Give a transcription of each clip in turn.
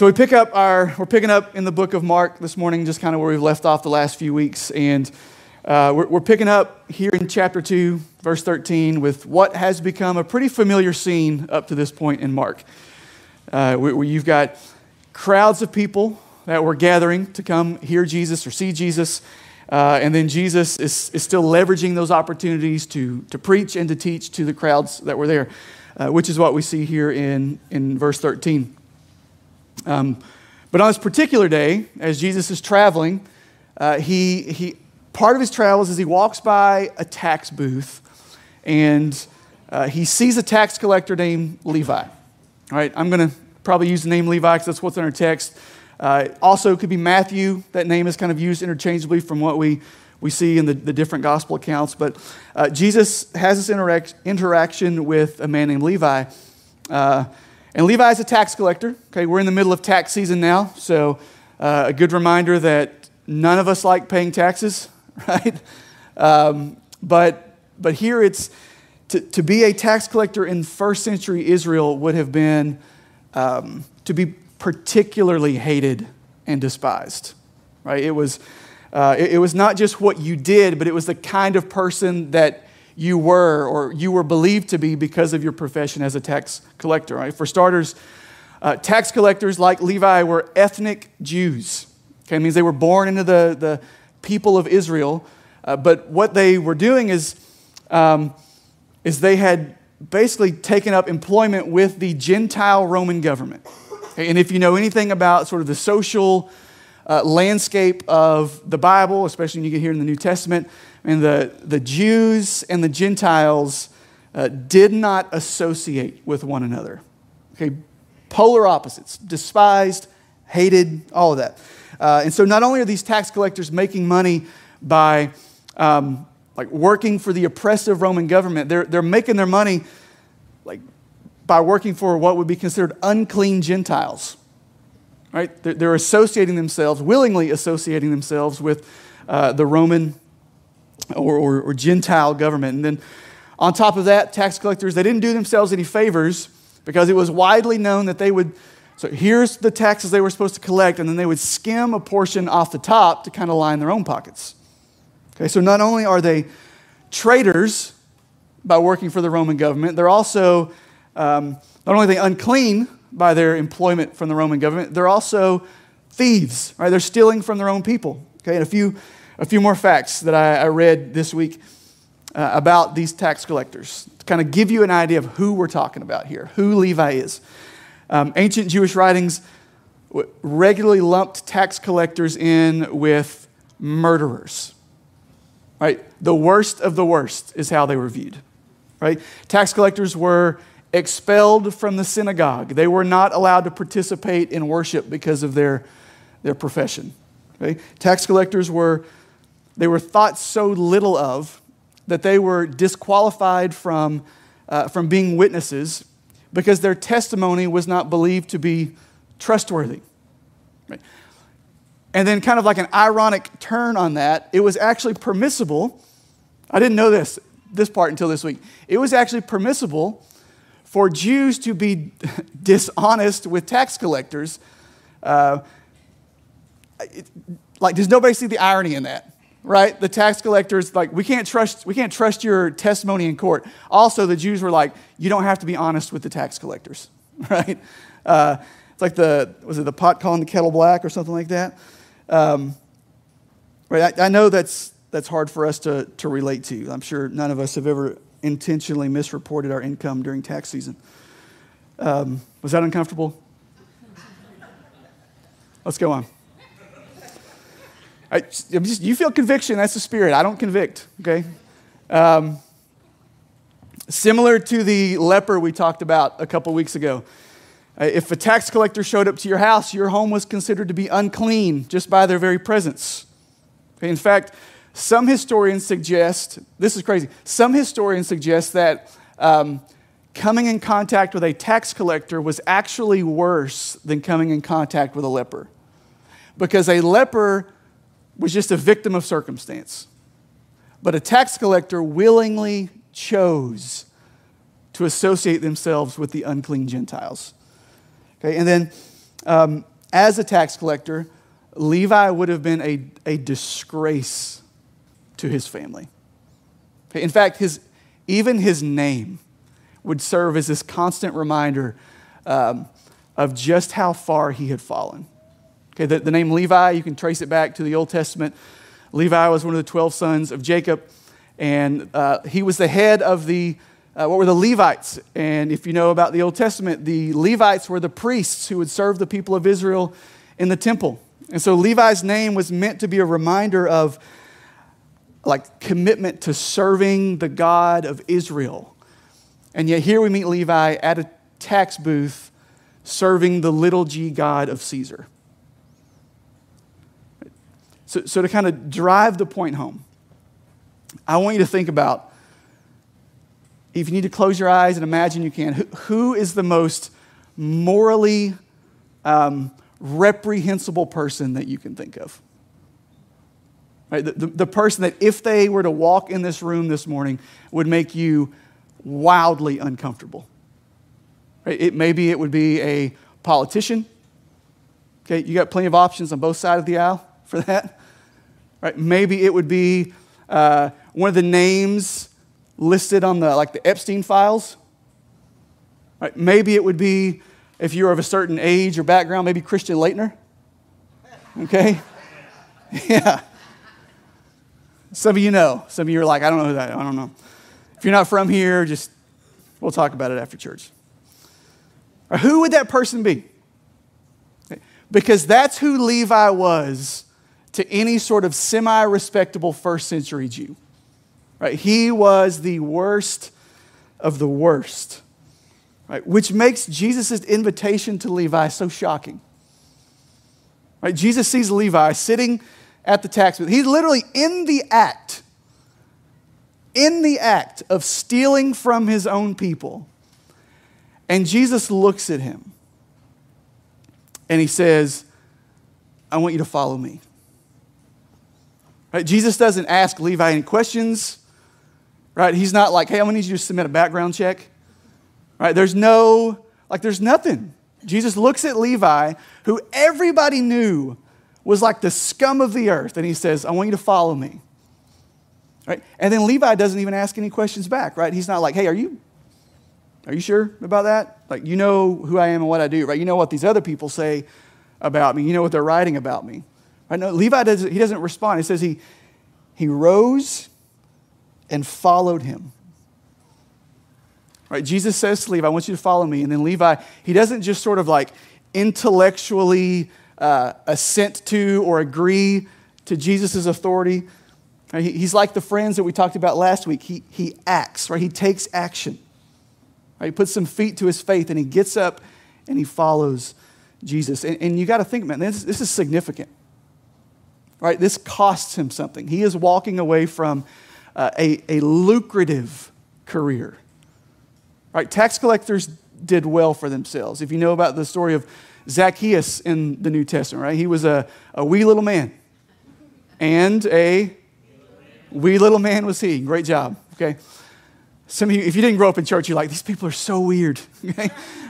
So we're picking up in the book of Mark this morning, just kind of where we've left off the last few weeks. And we're picking up here in chapter 2, verse 13, with what has become a pretty familiar scene up to this point in Mark. Where you've got crowds of people that were gathering to come hear Jesus or see Jesus. And then Jesus is still leveraging those opportunities to preach and to teach to the crowds that were there, which is what we see here in verse 13. But on this particular day, as Jesus is traveling, he part of his travels is he walks by a tax booth, and he sees a tax collector named Levi. All right, I'm going to probably use the name Levi because that's what's in our text. Also, it could be Matthew. That name is kind of used interchangeably from what we see in the different gospel accounts. But Jesus has this interaction with a man named Levi. And Levi is a tax collector. Okay, we're in the middle of tax season now, so a good reminder that none of us like paying taxes, right? But here it's to be a tax collector in first century Israel would have been to be particularly hated and despised, right? It was not just what you did, but it was the kind of person that you were or you were believed to be because of your profession as a tax collector, right? For starters, tax collectors like Levi were ethnic Jews. Okay, it means they were born into the people of Israel, but what they were doing is they had basically taken up employment with the Gentile Roman government. Okay, and if you know anything about sort of the social landscape of the Bible, especially when you get here in the New Testament, and the Jews and the Gentiles did not associate with one another. Okay, polar opposites, despised, hated, all of that. And so not only are these tax collectors making money by working for the oppressive Roman government, they're making their money by working for what would be considered unclean Gentiles. Right? They're associating themselves, willingly associating themselves with the Roman or Gentile government. And then on top of that, tax collectors, they didn't do themselves any favors because it was widely known that they would, so here's the taxes they were supposed to collect, and then they would skim a portion off the top to kind of line their own pockets. Okay, so not only are they traitors by working for the Roman government, they're also, not only are they unclean by their employment from the Roman government, they're also thieves, right? They're stealing from their own people. Okay, and a few more facts that I read this week about these tax collectors to kind of give you an idea of who we're talking about here, who Levi is. Ancient Jewish writings regularly lumped tax collectors in with murderers, right? The worst of the worst is how they were viewed, right? Tax collectors were expelled from the synagogue. They were not allowed to participate in worship because of their profession. Okay? Tax collectors were thought so little of that they were disqualified from being witnesses because their testimony was not believed to be trustworthy. Right? And then kind of like an ironic turn on that, it was actually permissible. I didn't know this part until this week. It was actually permissible for Jews to be dishonest with tax collectors. Does nobody see the irony in that? Right? The tax collectors, we can't trust your testimony in court. Also, the Jews were like, you don't have to be honest with the tax collectors. Right? It's like was it the pot calling the kettle black or something like that? Right? I know that's hard for us to relate to. I'm sure none of us have ever intentionally misreported our income during tax season. Was that uncomfortable? Let's go on. You feel conviction, that's the Spirit. I don't convict, okay? Similar to the leper we talked about a couple weeks ago. If a tax collector showed up to your house, your home was considered to be unclean just by their very presence. Okay? In fact, some historians suggest, this is crazy, some historians suggest that coming in contact with a tax collector was actually worse than coming in contact with a leper. Because a leper was just a victim of circumstance. But a tax collector willingly chose to associate themselves with the unclean Gentiles. Okay, and then as a tax collector, Levi would have been a disgrace to his family. Okay, in fact, even his name would serve as this constant reminder of just how far he had fallen. Okay, the name Levi, you can trace it back to the Old Testament. Levi was one of the 12 sons of Jacob, and he was the head of what were the Levites. And if you know about the Old Testament, the Levites were the priests who would serve the people of Israel in the temple. And so Levi's name was meant to be a reminder of like commitment to serving the God of Israel. And yet here we meet Levi at a tax booth serving the little g God of Caesar. So to kind of drive the point home, I want you to think about, if you need to close your eyes and imagine you can, who is the most morally reprehensible person that you can think of? Right? The person that if they were to walk in this room this morning would make you wildly uncomfortable. Right? Maybe it would be a politician. Okay, you got plenty of options on both sides of the aisle for that. Right? Maybe it would be one of the names listed on the Epstein files. Right? Maybe it would be, if you're of a certain age or background, maybe Christian Laettner. Okay? Yeah. Some of you know. Some of you are like, I don't know who that is. I don't know. If you're not from here, we'll talk about it after church. Or who would that person be? Because that's who Levi was to any sort of semi-respectable first century Jew. Right? He was the worst of the worst. Right? Which makes Jesus' invitation to Levi so shocking. Right? Jesus sees Levi sitting at the tax booth. He's literally in the act of stealing from his own people. And Jesus looks at him and he says, I want you to follow me. Right? Jesus doesn't ask Levi any questions. Right? He's not like, hey, I'm going to need you to submit a background check. Right? There's nothing. Jesus looks at Levi, who everybody knew was like the scum of the earth, and he says, I want you to follow me. Right? And then Levi doesn't even ask any questions back, right? He's not like, hey, are you sure about that? Like, you know who I am and what I do, right? You know what these other people say about me. You know what they're writing about me. Right? No, Levi doesn't respond. It says he rose and followed him. Right? Jesus says to Levi, I want you to follow me. And then Levi, he doesn't just sort of like intellectually assent to or agree to Jesus' authority. Right? He's like the friends that we talked about last week. He acts, right? He takes action. Right? He puts some feet to his faith and he gets up and he follows Jesus. And you got to think, man, this is significant. Right? This costs him something. He is walking away from a lucrative career. Right? Tax collectors did well for themselves. If you know about the story of Zacchaeus in the New Testament, right? He was a wee little man. And a wee little man was he. Great job. Okay. Some of you, if you didn't grow up in church, you're like, these people are so weird. Okay.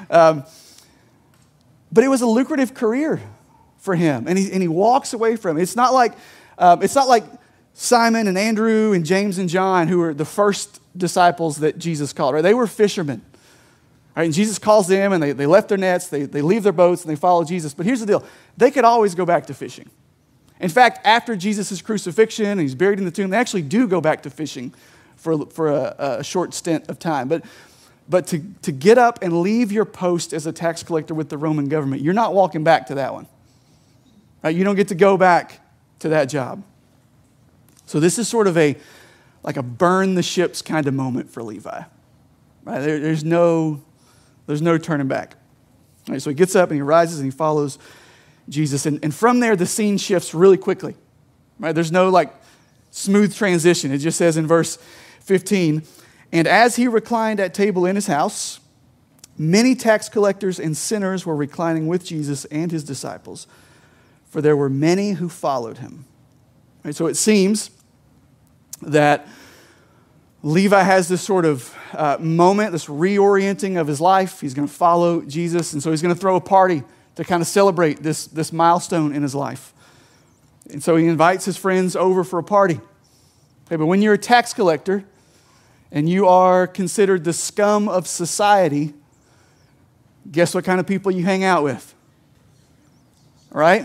But it was a lucrative career for him. And he walks away from it. It's not like Simon and Andrew and James and John, who were the first disciples that Jesus called, right? They were fishermen. Right? And Jesus calls them and they left their nets, they leave their boats and they follow Jesus. But here's the deal. They could always go back to fishing. In fact, after Jesus' crucifixion and he's buried in the tomb, they actually do go back to fishing for a short stint of time. But to get up and leave your post as a tax collector with the Roman government, you're not walking back to that one. Right? You don't get to go back to that job. So this is sort of like a burn the ships kind of moment for Levi. Right? There's no turning back. Right? So he gets up and he rises and he follows Jesus. And from there, the scene shifts really quickly. Right? There's no like smooth transition. It just says in verse 15, and as he reclined at table in his house, many tax collectors and sinners were reclining with Jesus and his disciples, for there were many who followed him. Right? So it seems that Levi has this sort of moment, this reorienting of his life. He's going to follow Jesus, and so he's going to throw a party to kind of celebrate this milestone in his life. And so he invites his friends over for a party. Okay, but when you're a tax collector and you are considered the scum of society, guess what kind of people you hang out with? Right?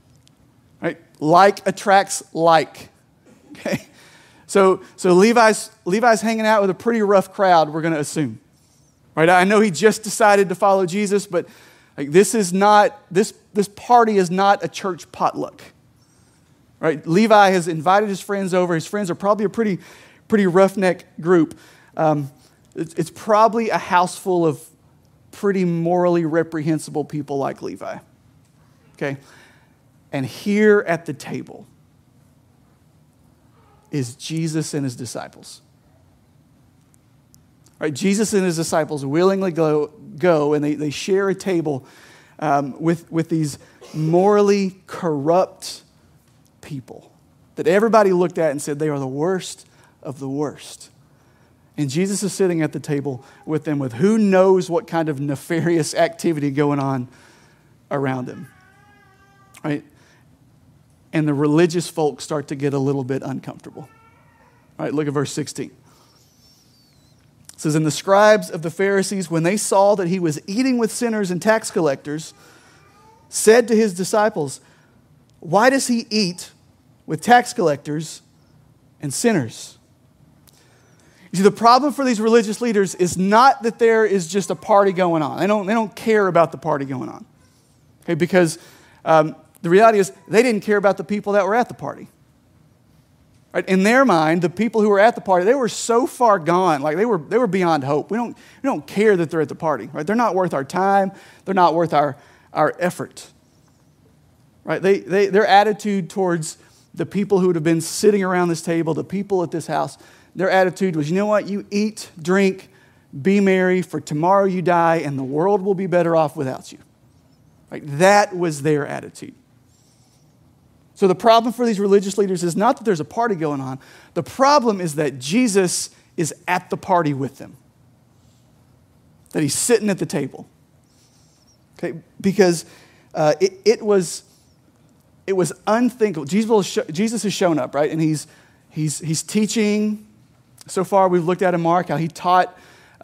Like attracts like. Okay? So Levi's hanging out with a pretty rough crowd, we're going to assume. Right? I know he just decided to follow Jesus, but this party is not a church potluck. Right? Levi has invited his friends over. His friends are probably a pretty roughneck group. It's probably a house full of pretty morally reprehensible people like Levi. Okay? And here at the table is Jesus and his disciples. Right? Jesus and his disciples willingly go and they share a table with these morally corrupt people that everybody looked at and said they are the worst of the worst. And Jesus is sitting at the table with them with who knows what kind of nefarious activity going on around him. Right? And the religious folks start to get a little bit uncomfortable. All right, look at verse 16. It says, and the scribes of the Pharisees, when they saw that he was eating with sinners and tax collectors, said to his disciples, why does he eat with tax collectors and sinners? You see, the problem for these religious leaders is not that there is just a party going on. They don't care about the party going on. Okay, because the reality is they didn't care about the people that were at the party. Right? In their mind, the people who were at the party, they were so far gone, like they were beyond hope. We don't care that they're at the party. Right? They're not worth our time. They're not worth our effort. Right? Their attitude towards the people who would have been sitting around this table, the people at this house, their attitude was, you know what? You eat, drink, be merry, for tomorrow you die, and the world will be better off without you. Right? That was their attitude. So the problem for these religious leaders is not that there's a party going on. The problem is that Jesus is at the party with them. That he's sitting at the table. Okay? Because it was unthinkable. Jesus has shown up, right? And he's teaching. So far we've looked at in Mark how he taught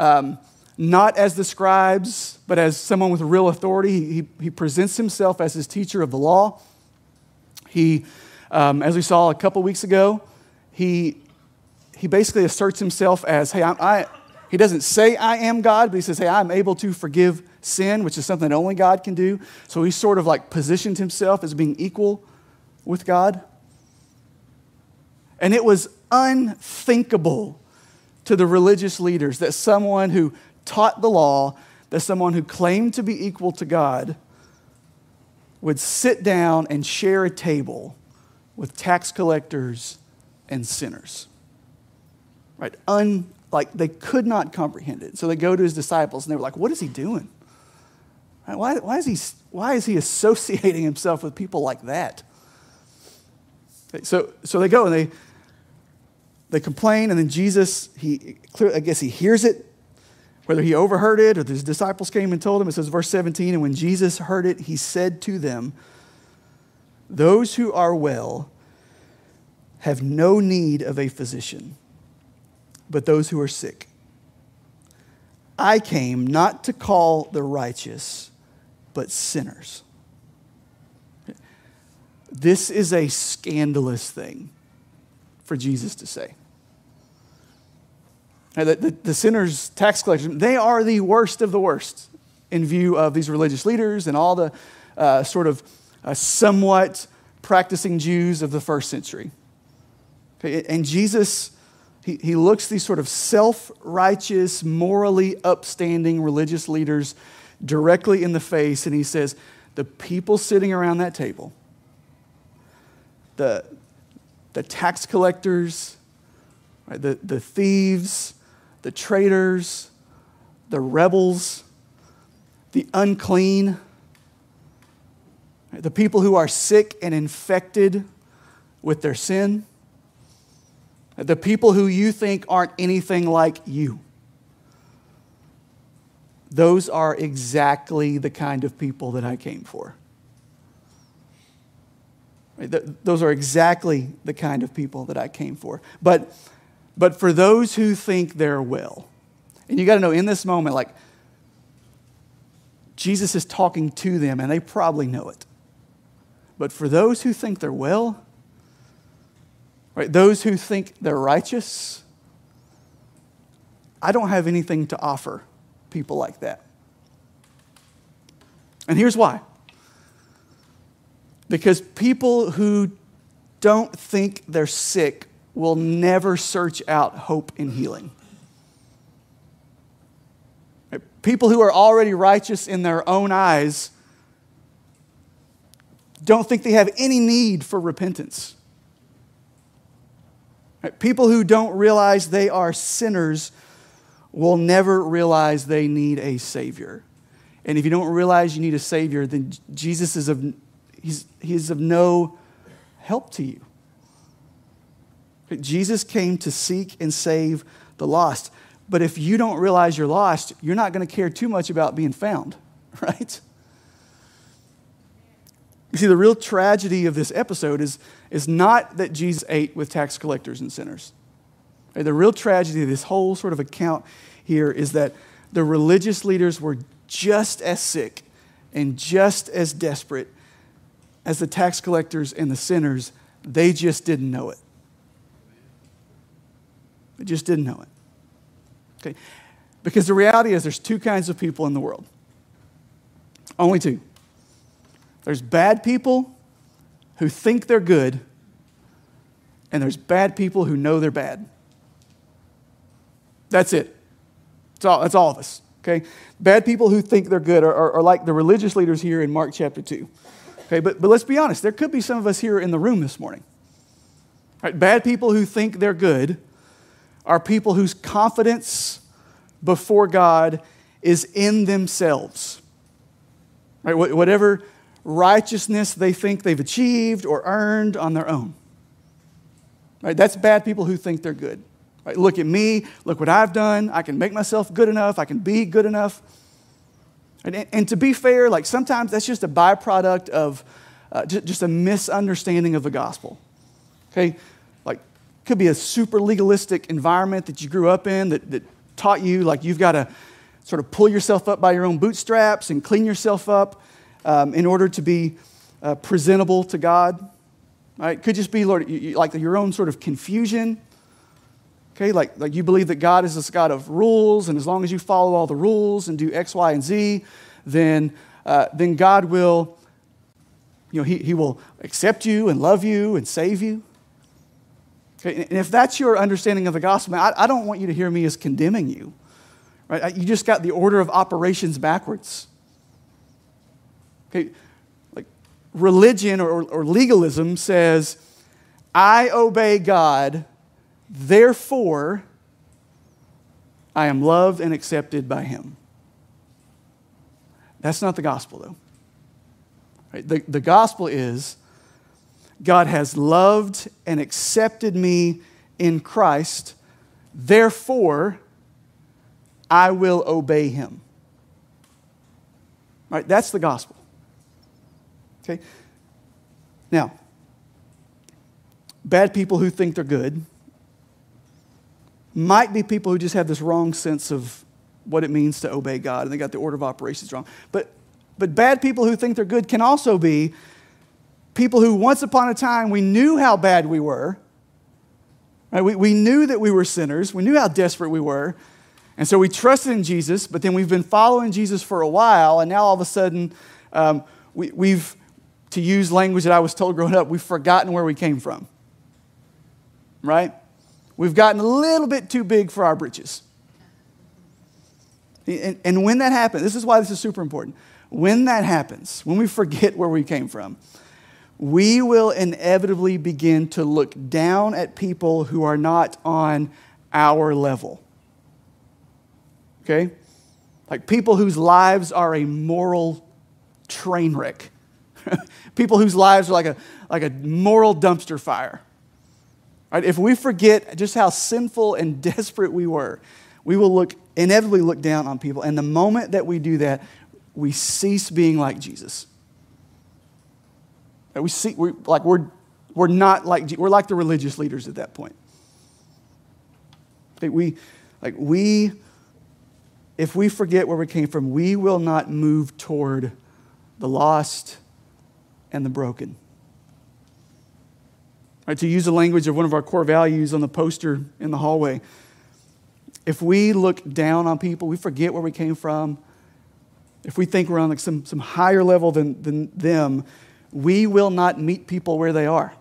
not as the scribes, but as someone with real authority. He presents himself as his teacher of the law. He, as we saw a couple weeks ago, he basically asserts himself as, hey, he doesn't say I am God, but he says, hey, I'm able to forgive sin, which is something that only God can do. So he sort of like positioned himself as being equal with God. And it was unthinkable to the religious leaders that someone who taught the law, that someone who claimed to be equal to God would sit down and share a table with tax collectors and sinners. Right? Like they could not comprehend it. So they go to his disciples and they were like, what is he doing? Right? Why is he associating himself with people like that? So they go and they complain, and then Jesus, I guess he hears it, whether he overheard it or his disciples came and told him. It says, verse 17, and when Jesus heard it, he said to them, those who are well have no need of a physician, but those who are sick. I came not to call the righteous, but sinners. This is a scandalous thing for Jesus to say. Now, the sinners, tax collectors, they are the worst of the worst in view of these religious leaders and all the sort of somewhat practicing Jews of the first century. Okay, and Jesus, he looks these sort of self-righteous, morally upstanding religious leaders directly in the face, and he says, the people sitting around that table, the tax collectors, right, the thieves, the traitors, the rebels, the unclean, right, the people who are sick and infected with their sin, the people who you think aren't anything like you. those are exactly the kind of people that I came for. Right? Those are exactly the kind of people that I came for. But for those who think they're well, and you got to know in this moment, like, Jesus is talking to them, and they probably know it. But for those who think they're well, right, those who think they're righteous, I don't have anything to offer people like that. And here's why. Because people who don't think they're sick will never search out hope and healing. People who are already righteous in their own eyes don't think they have any need for repentance. People who don't realize they are sinners will never realize they need a Savior. And if you don't realize you need a Savior, then Jesus is of no help to you. Jesus came to seek and save the lost. But if you don't realize you're lost, you're not going to care too much about being found, right? You see, the real tragedy of this episode is not that Jesus ate with tax collectors and sinners. The real tragedy of this whole sort of account here is that the religious leaders were just as sick and just as desperate as the tax collectors and the sinners. They just didn't know it. They just didn't know it. Okay? Because the reality is there's two kinds of people in the world. Only two. There's bad people who think they're good, and there's bad people who know they're bad. That's it. That's all of us. Okay? Bad people who think they're good are like the religious leaders here in Mark chapter 2. Okay, but let's be honest. There could be some of us here in the room this morning. Right? Bad people who think they're good are people whose confidence before God is in themselves. Right? Whatever righteousness they think they've achieved or earned on their own. Right? That's bad people who think they're good. Right? Look at me. Look what I've done. I can make myself good enough. I can be good enough. And to be fair, like sometimes that's just a byproduct of just a misunderstanding of the gospel. Okay? Like, could be a super legalistic environment that you grew up in that taught you like you've got to sort of pull yourself up by your own bootstraps and clean yourself up in order to be presentable to God. Right? Could just be, Lord, like your own sort of confusion. Okay, like you believe that God is this God of rules, and as long as you follow all the rules and do X, Y, and Z, then God will, He will accept you and love you and save you. Okay, and if that's your understanding of the gospel, man, I don't want you to hear me as condemning you. Right? You just got the order of operations backwards. Okay, like religion or legalism says, I obey God, therefore, I am loved and accepted by Him. That's not the gospel, though. Right? The gospel is God has loved and accepted me in Christ, therefore, I will obey Him. Right? That's the gospel. Okay? Now, bad people who think they're good might be people who just have this wrong sense of what it means to obey God, and they got the order of operations wrong. But bad people who think they're good can also be people who once upon a time we knew how bad we were. Right? We knew that we were sinners. We knew how desperate we were. And so we trusted in Jesus, but then we've been following Jesus for a while, and now all of a sudden we've, to use language that I was told growing up, we've forgotten where we came from. Right? We've gotten a little bit too big for our britches. And when that happens, this is why this is super important. When that happens, when we forget where we came from, we will inevitably begin to look down at people who are not on our level. Okay? Like people whose lives are a moral train wreck. People whose lives are like a moral dumpster fire. Right? If we forget just how sinful and desperate we were, we will look inevitably look down on people. And the moment that we do that, we cease being like Jesus. We're not like, we're like the religious leaders at that point. If we forget where we came from, we will not move toward the lost and the broken. Right, to use the language of one of our core values on the poster in the hallway, if we look down on people, we forget where we came from, if we think we're on like some higher level than them, we will not meet people where they are.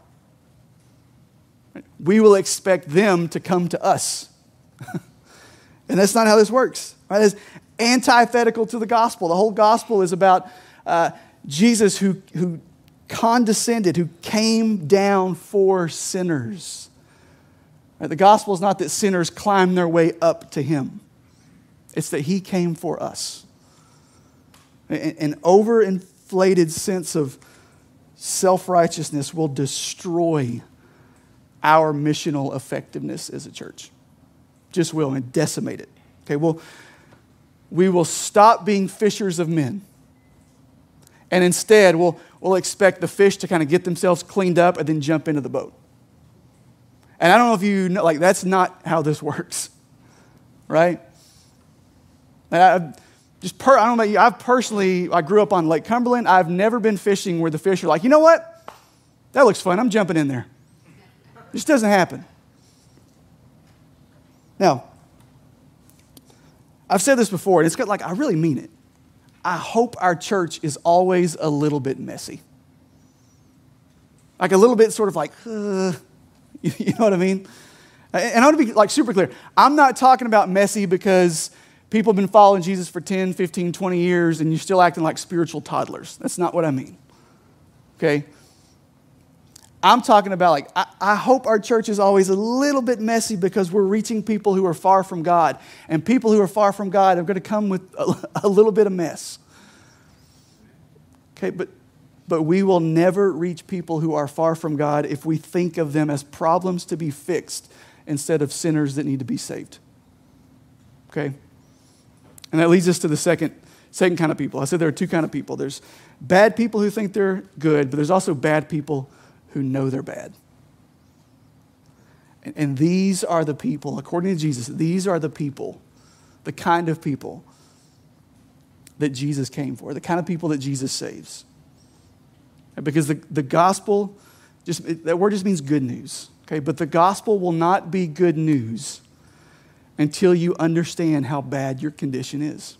We will expect them to come to us. And that's not how this works. Right? It's antithetical to the gospel. The whole gospel is about Jesus who condescended, who came down for sinners. Right? The gospel is not that sinners climb their way up to him. It's that he came for us. An overinflated sense of self-righteousness will destroy our missional effectiveness as a church. Just will, and decimate it. Okay, we will stop being fishers of men. And instead, we'll expect the fish to kind of get themselves cleaned up and then jump into the boat. And I don't know if you know, like, that's not how this works. Right? I don't know about you, I grew up on Lake Cumberland. I've never been fishing where the fish are like, you know what? That looks fun. I'm jumping in there. It just doesn't happen. Now, I've said this before, and it's got, like, I really mean it. I hope our church is always a little bit messy. Like a little bit sort of like, you know what I mean? And I want to be like super clear. I'm not talking about messy because people have been following Jesus for 10, 15, 20 years and you're still acting like spiritual toddlers. That's not what I mean. Okay? I'm talking about like, I hope our church is always a little bit messy because we're reaching people who are far from God. And people who are far from God are going to come with a little bit of mess. Okay, but we will never reach people who are far from God if we think of them as problems to be fixed instead of sinners that need to be saved. Okay? And that leads us to the second kind of people. I said there are two kind of people. There's bad people who think they're good, but there's also bad people who know they're bad. And these are the people, according to Jesus, these are the people, the kind of people that Jesus came for, the kind of people that Jesus saves. Because the gospel, that word just means good news. Okay, but the gospel will not be good news until you understand how bad your condition is.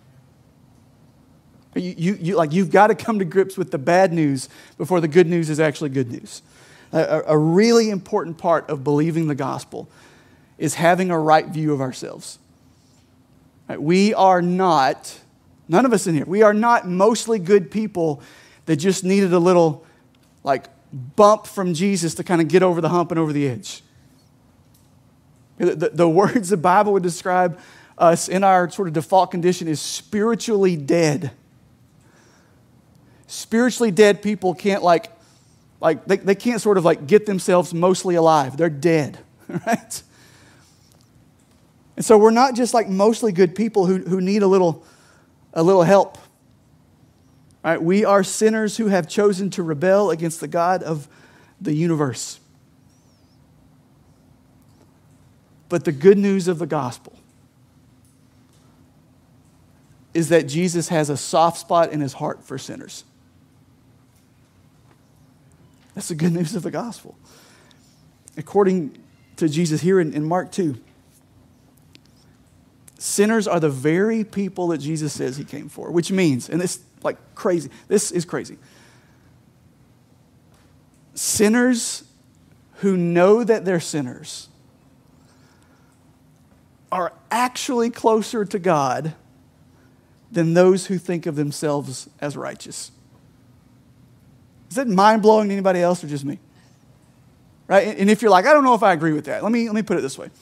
You've got to come to grips with the bad news before the good news is actually good news. A really important part of believing the gospel is having a right view of ourselves. We are not, none of us in here, we are not mostly good people that just needed a little like bump from Jesus to kind of get over the hump and over the edge. The words the Bible would describe us in our sort of default condition is spiritually dead. Spiritually dead people can't they can't sort of like get themselves mostly alive. They're dead, right? And so we're not just like mostly good people who need a little help. Right? We are sinners who have chosen to rebel against the God of the universe. But the good news of the gospel is that Jesus has a soft spot in his heart for sinners. That's the good news of the gospel. According to Jesus here in Mark 2, sinners are the very people that Jesus says he came for, which means, and this like crazy, this is crazy. Sinners who know that they're sinners are actually closer to God than those who think of themselves as righteous. Is that mind-blowing to anybody else or just me? Right? And if you're like, I don't know if I agree with that. Let me put it this way.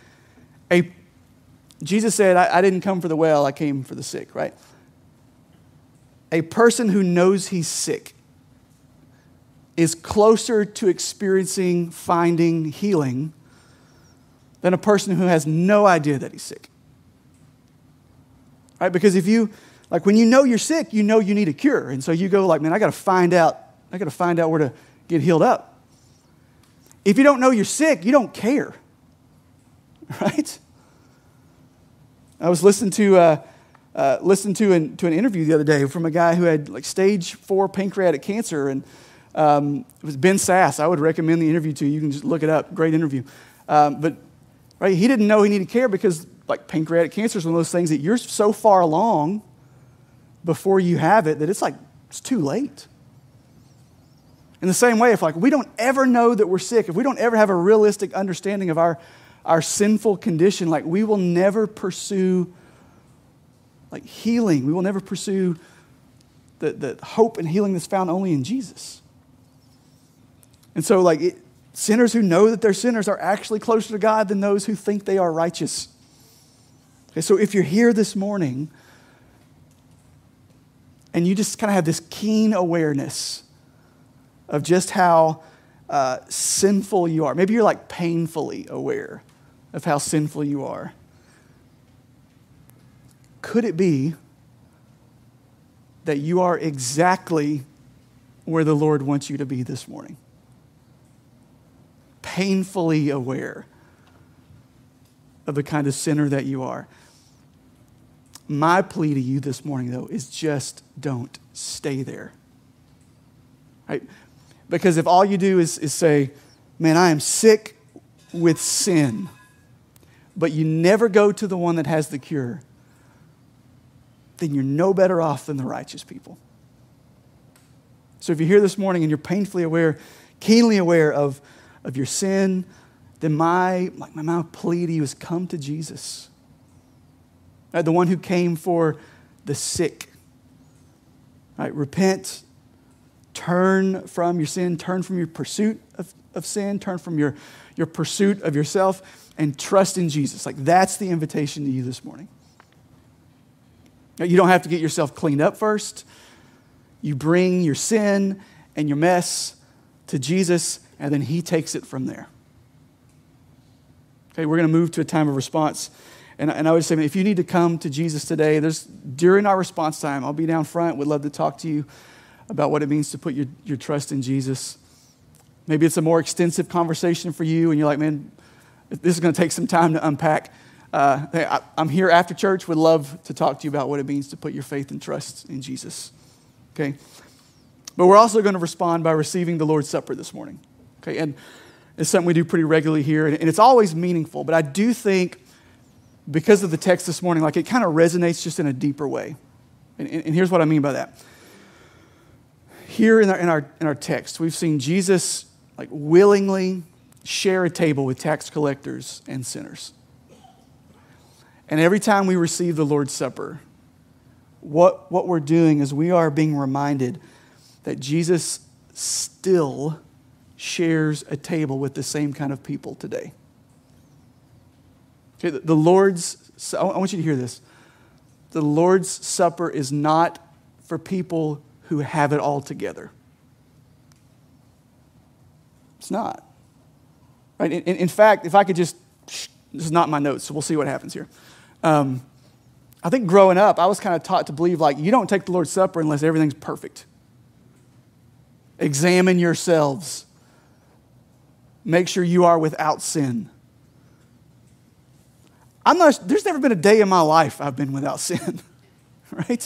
Jesus said, I didn't come for the well, I came for the sick, right? A person who knows he's sick is closer to experiencing, finding healing than a person who has no idea that he's sick. right? Because if you, like when you know you're sick, you know you need a cure. And so you go like, man, I got to find out where to get healed up. If you don't know you're sick, you don't care, right? I was listening to an interview the other day from a guy who had like stage 4 pancreatic cancer, and it was Ben Sass. I would recommend the interview to you. You can just look it up. Great interview. But right, he didn't know he needed care because like pancreatic cancer is one of those things that you're so far along before you have it that it's too late. In the same way, if like we don't ever know that we're sick, if we don't ever have a realistic understanding of our sinful condition, like we will never pursue like healing. We will never pursue the hope and healing that's found only in Jesus. And so like sinners who know that they're sinners are actually closer to God than those who think they are righteous. Okay, so if you're here this morning and you just kind of have this keen awareness of just how sinful you are, maybe you're like painfully aware of how sinful you are. Could it be that you are exactly where the Lord wants you to be this morning? Painfully aware of the kind of sinner that you are. My plea to you this morning, though, is just don't stay there. Right? Because if all you do is say, man, I am sick with sin, but you never go to the one that has the cure, then you're no better off than the righteous people. So if you're here this morning and you're painfully aware, keenly aware of your sin, then my plea to you is come to Jesus. Right? The one who came for the sick. Right? Repent, turn from your sin, turn from your pursuit of sin, turn from your pursuit of yourself, and trust in Jesus. Like that's the invitation to you this morning. You don't have to get yourself cleaned up first. You bring your sin and your mess to Jesus, and then he takes it from there. Okay, we're going to move to a time of response. And I would say, if you need to come to Jesus today, during our response time, I'll be down front. Would love to talk to you about what it means to put your trust in Jesus. Maybe it's a more extensive conversation for you, and you're like, man, this is going to take some time to unpack. I'm here after church. Would love to talk to you about what it means to put your faith and trust in Jesus. Okay? But we're also going to respond by receiving the Lord's Supper this morning. Okay? And it's something we do pretty regularly here, and it's always meaningful. But I do think because of the text this morning, like it kind of resonates just in a deeper way. And here's what I mean by that. Here in our text, we've seen Jesus like willingly share a table with tax collectors and sinners. And every time we receive the Lord's Supper, what we're doing is we are being reminded that Jesus still shares a table with the same kind of people today. Okay, I want you to hear this. The Lord's Supper is not for people who have it all together. It's not. Right? In fact, if I could this is not my notes, so we'll see what happens here. I think growing up, I was kind of taught to believe like you don't take the Lord's Supper unless everything's perfect. Examine yourselves. Make sure you are without sin. There's never been a day in my life I've been without sin, right?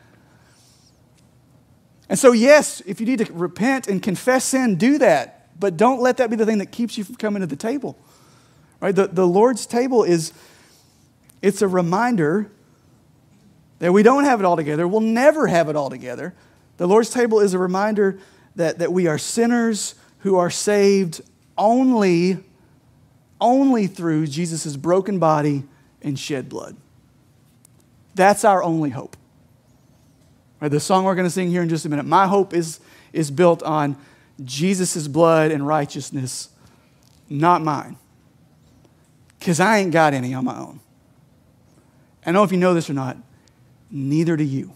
And so yes, if you need to repent and confess sin, do that. But don't let that be the thing that keeps you from coming to the table, right? The Lord's table it's a reminder that we don't have it all together. We'll never have it all together. The Lord's table is a reminder that we are sinners who are saved only through Jesus' broken body and shed blood. That's our only hope. Right, the song we're going to sing here in just a minute, my hope is built on Jesus' blood and righteousness, not mine. Because I ain't got any on my own. I don't know if you know this or not, neither do you.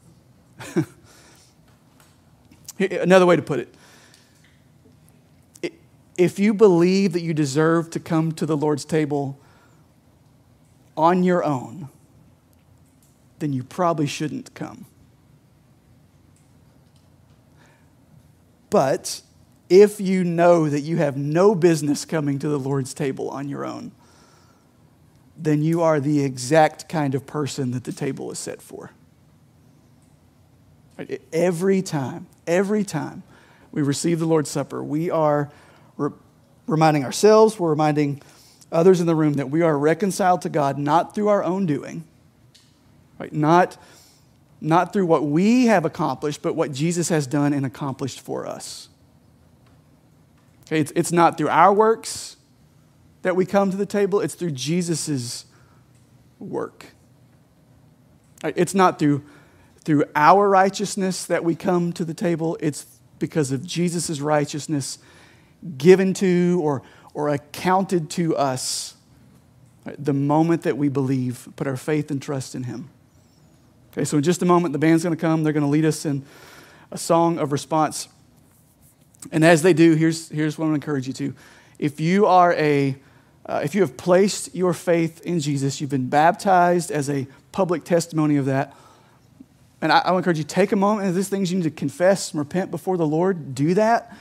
Another way to put it. If you believe that you deserve to come to the Lord's table on your own, then you probably shouldn't come. But if you know that you have no business coming to the Lord's table on your own, then you are the exact kind of person that the table is set for. Every time we receive the Lord's Supper, we are reminding ourselves, we're reminding others in the room that we are reconciled to God not through our own doing, right? Not through what we have accomplished, but what Jesus has done and accomplished for us. Okay, it's not through our works that we come to the table, it's through Jesus' work. Right? It's not through our righteousness that we come to the table, it's because of Jesus' righteousness given to or accounted to us, right, the moment that we believe, put our faith and trust in him. Okay, so in just a moment, the band's going to come. They're going to lead us in a song of response. And as they do, here's what I'm going to encourage you to. If you have placed your faith in Jesus, you've been baptized as a public testimony of that, and I would encourage you, take a moment, and there's things you need to confess and repent before the Lord, do that.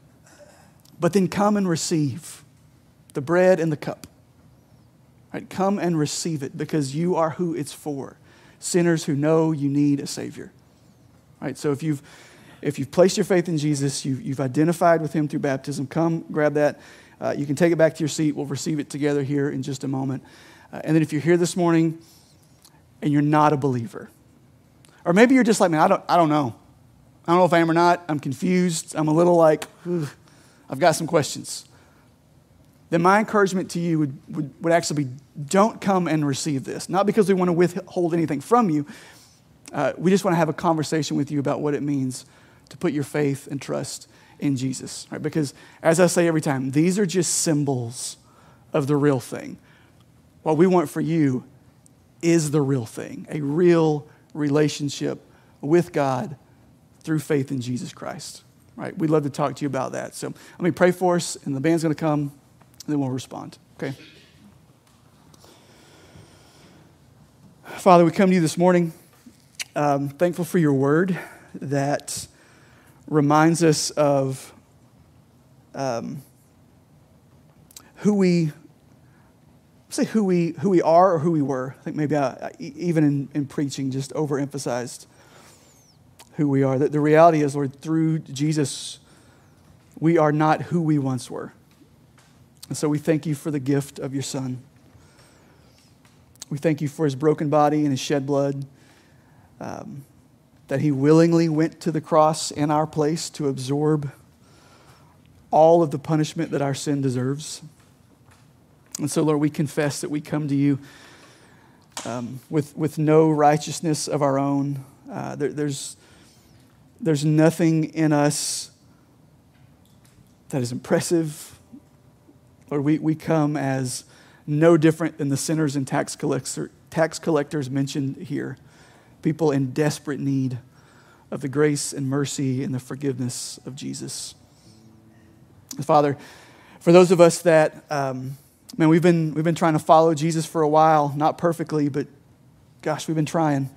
But then come and receive the bread and the cup. Right? Come and receive it because you are who it's for. Sinners who know you need a Savior. Right? So if you've placed your faith in Jesus, you've identified with him through baptism, come grab that. You can take it back to your seat. We'll receive it together here in just a moment. And then if you're here this morning and you're not a believer, or maybe you're just like, man, I don't know. I don't know if I am or not. I'm confused. I'm a little like, I've got some questions. Then my encouragement to you would actually be, don't come and receive this. Not because we want to withhold anything from you. We just want to have a conversation with you about what it means to put your faith and trust in Jesus. Right? Because as I say every time, these are just symbols of the real thing. What we want for you is the real thing, a real relationship with God through faith in Jesus Christ. Right? We'd love to talk to you about that. So let me pray for us, and the band's going to come, and then we'll respond. Okay? Father, we come to you this morning, thankful for your word that reminds us of who we are or who we were. I think maybe even in preaching just overemphasized who we are. That the reality is, Lord, through Jesus, we are not who we once were. And so we thank you for the gift of your Son. We thank you for his broken body and his shed blood, that he willingly went to the cross in our place to absorb all of the punishment that our sin deserves. And so, Lord, we confess that we come to you with no righteousness of our own. There's nothing in us that is impressive. Lord, we come as no different than the sinners and tax collectors mentioned here. People in desperate need of the grace and mercy and the forgiveness of Jesus. Father, for those of us that, we've been trying to follow Jesus for a while, not perfectly, but gosh, we've been trying.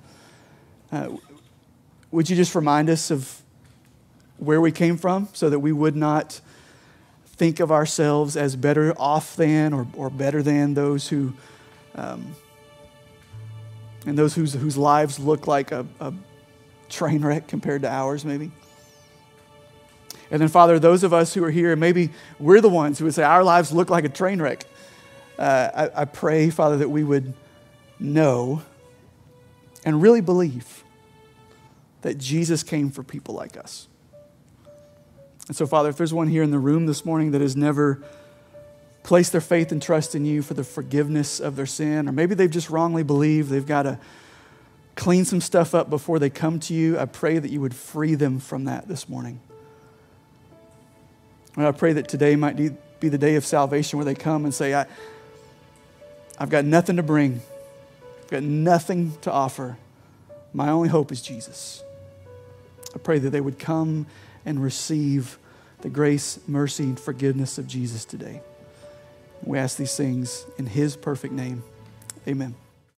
Would you just remind us of where we came from so that we would not think of ourselves as better off than or better than those who, and those whose lives look like a train wreck compared to ours, maybe? And then, Father, those of us who are here, maybe we're the ones who would say our lives look like a train wreck. I pray, Father, that we would know and really believe that Jesus came for people like us. And so, Father, if there's one here in the room this morning that has never placed their faith and trust in you for the forgiveness of their sin, or maybe they've just wrongly believed they've got to clean some stuff up before they come to you, I pray that you would free them from that this morning. And I pray that today might be the day of salvation where they come and say, I've got nothing to bring. I've got nothing to offer. My only hope is Jesus. I pray that they would come and receive the grace, mercy, and forgiveness of Jesus today. We ask these things in his perfect name. Amen.